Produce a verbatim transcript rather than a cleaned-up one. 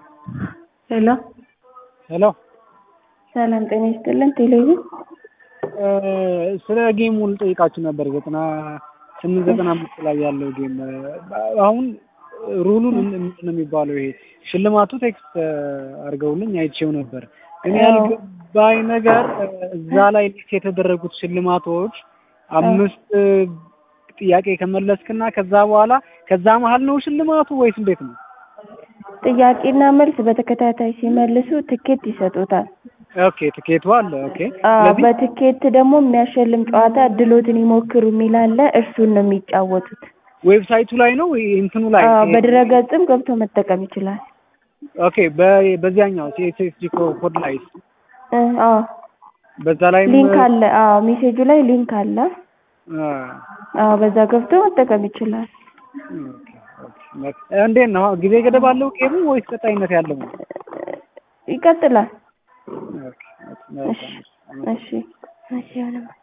ሄሎ ሄሎ ሰላም ጤና ይስጥልን። ቴሌቪዥን ስለ ጌሙ ልጠይቃችሁ ነበር። ዘጠና ስምንት ዘጠና አምስት ላይ ያለው ጌም አሁን ሩሉን ምንድን ነው የሚባለው? ይሄ ሽልማቱ ቴክስት አድርገውልኝ አይቼው ነበር። ግን ያልገባኝ ነገር እዛ ላይ የተደረጉት ሽልማቶች አምስት ጥያቄ ከመለስክና ከዛ በኋላ ከዛ መሃል ነው ሽልማቱ ወይስ እንዴት ነው? ጥያቄና መልስ በተከታታይ ሲመልሱ ትኬት ይሰጡታል። ኦኬ ትኬቱ አለ። ኦኬ አዎ በትኬት ደግሞ የሚያሸልም ጨዋታ ድሎትን ይሞክሩ የሚል አለ። እርሱን ነው የሚጫወቱት። ዌብሳይቱ ላይ ነው እንትኑ ላይ? አዎ በድረገጽም ገብቶ መጠቀም ይችላል። ኦኬ በዚያኛው ሲኤስኤስዲ ኮድ ላይ አዎ በዛ ላይ ሊንክ አለ። አዎ ሜሴጁ ላይ ሊንክ አለ። አዎ በዛ ገብቶ መጠቀም ይችላል። ኦኬ ኦኬ እንዴት ነው ጊዜ ገደብ አለው ጌሙ ወይስ ቀጣይነት ያለው ነው? ይቀጥላል። ኦኬ እሺ እሺ እሺ